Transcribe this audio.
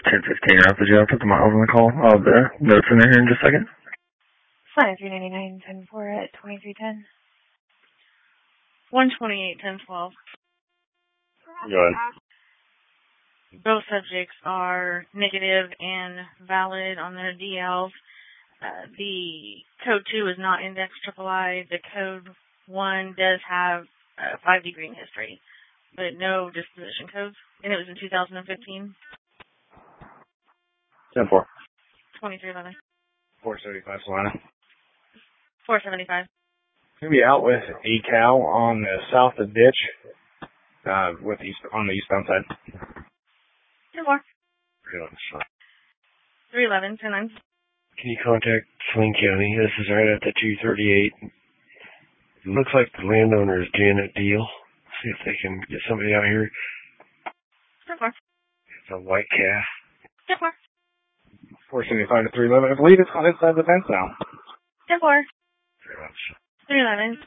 10:15 off the job. Put the miles on the call. I'll have the notes in there in just a second. Fine, 399, 10-4 at 2310. 128, 10-12. Go ahead. Both subjects are negative and valid on their DLs. The code 2 is not indexed III. The code 1 does have 5-degree history, but no disposition codes. And it was in 2015. 10-4. 2311. 475 Solana. 475. Gonna be out with a cow on the south of ditch, on the eastbound side. 10-4. 311, 10-9. Can you contact Sling County? This is right at the 238. Looks like the landowner is Janet Deal. See if they can get somebody out here. 10-4. It's a white calf. 10-4. 475 to 311. I believe it's on this side of the fence now. 10-4. 311. 311.